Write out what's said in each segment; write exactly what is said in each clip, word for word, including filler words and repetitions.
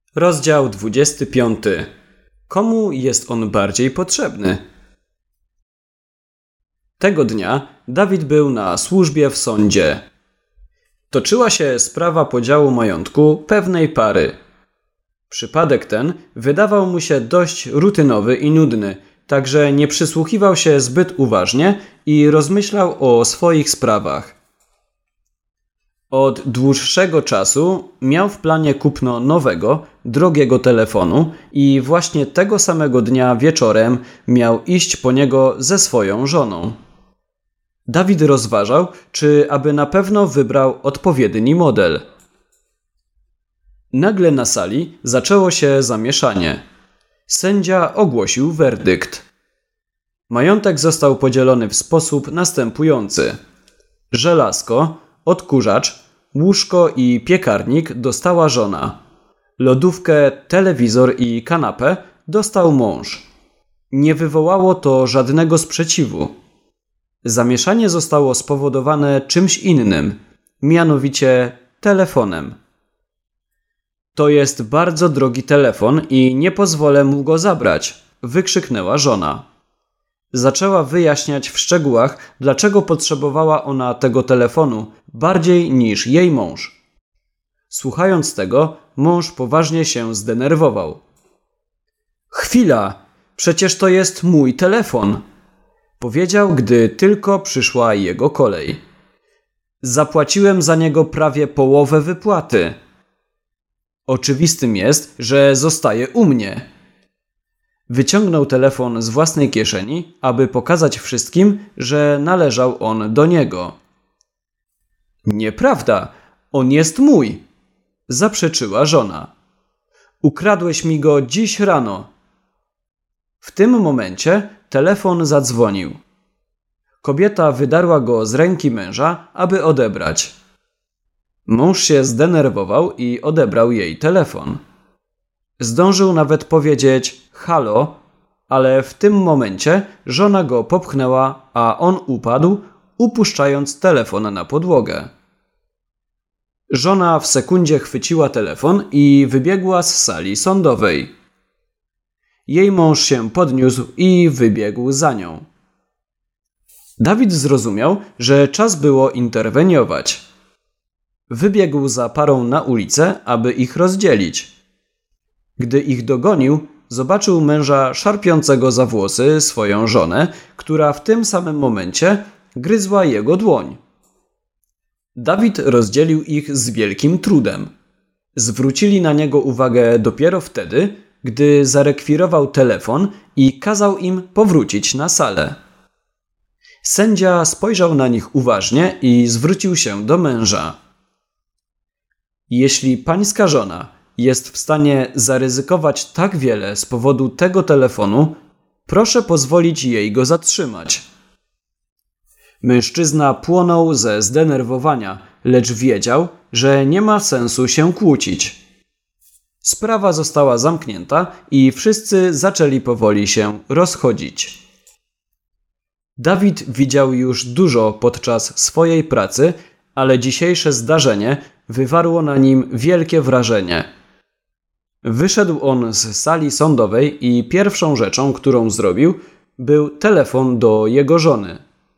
Rozdział dwudziesty piąty. Komu jest on bardziej potrzebny? Tego dnia Dawid był na służbie w sądzie. Toczyła się sprawa podziału majątku pewnej pary. Przypadek ten wydawał mu się dość rutynowy i nudny, także nie przysłuchiwał się zbyt uważnie i rozmyślał o swoich sprawach. Od dłuższego czasu miał w planie kupno nowego, drogiego telefonu i właśnie tego samego dnia wieczorem miał iść po niego ze swoją żoną. Dawid rozważał, czy aby na pewno wybrał odpowiedni model. Nagle na sali zaczęło się zamieszanie. Sędzia ogłosił werdykt. Majątek został podzielony w sposób następujący. Żelazko, odkurzacz, łóżko i piekarnik dostała żona. Lodówkę, telewizor i kanapę dostał mąż. Nie wywołało to żadnego sprzeciwu. Zamieszanie zostało spowodowane czymś innym, mianowicie telefonem. To jest bardzo drogi telefon i nie pozwolę mu go zabrać, wykrzyknęła żona. Zaczęła wyjaśniać w szczegółach, dlaczego potrzebowała ona tego telefonu bardziej niż jej mąż. Słuchając tego, mąż poważnie się zdenerwował. Chwila, przecież to jest mój telefon, powiedział, gdy tylko przyszła jego kolej. Zapłaciłem za niego prawie połowę wypłaty. Oczywistym jest, że zostaje u mnie. Wyciągnął telefon z własnej kieszeni, aby pokazać wszystkim, że należał on do niego. Nieprawda, on jest mój, zaprzeczyła żona. Ukradłeś mi go dziś rano. W tym momencie telefon zadzwonił. Kobieta wydarła go z ręki męża, aby odebrać. Mąż się zdenerwował i odebrał jej telefon. Zdążył nawet powiedzieć halo, ale w tym momencie żona go popchnęła, a on upadł, upuszczając telefon na podłogę. Żona w sekundzie chwyciła telefon i wybiegła z sali sądowej. Jej mąż się podniósł i wybiegł za nią. Dawid zrozumiał, że czas było interweniować. Wybiegł za parą na ulicę, aby ich rozdzielić. Gdy ich dogonił, zobaczył męża szarpiącego za włosy swoją żonę, która w tym samym momencie gryzła jego dłoń. Dawid rozdzielił ich z wielkim trudem. Zwrócili na niego uwagę dopiero wtedy, gdy zarekwirował telefon i kazał im powrócić na salę. Sędzia spojrzał na nich uważnie i zwrócił się do męża. Jeśli pańska żona jest w stanie zaryzykować tak wiele z powodu tego telefonu, proszę pozwolić jej go zatrzymać. Mężczyzna płonął ze zdenerwowania, lecz wiedział, że nie ma sensu się kłócić. Sprawa została zamknięta i wszyscy zaczęli powoli się rozchodzić. Dawid widział już dużo podczas swojej pracy, ale dzisiejsze zdarzenie wywarło na nim wielkie wrażenie. Wyszedł on z sali sądowej i pierwszą rzeczą, którą zrobił, był telefon do jego żony.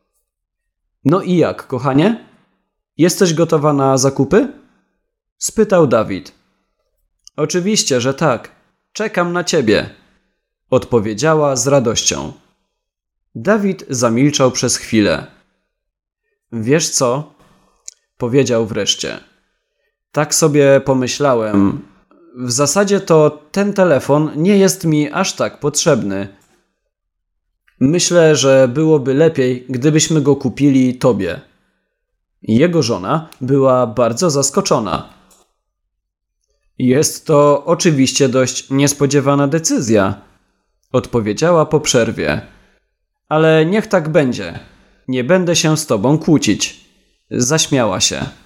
No i jak, kochanie? Jesteś gotowa na zakupy? Spytał Dawid. Oczywiście, że tak. Czekam na ciebie, odpowiedziała z radością. Dawid zamilczał przez chwilę. Wiesz co? Powiedział wreszcie. Tak sobie pomyślałem. W zasadzie to ten telefon nie jest mi aż tak potrzebny. Myślę, że byłoby lepiej, gdybyśmy go kupili tobie. Jego żona była bardzo zaskoczona. Jest to oczywiście dość niespodziewana decyzja, odpowiedziała po przerwie. Ale niech tak będzie. Nie będę się z tobą kłócić. Zaśmiała się.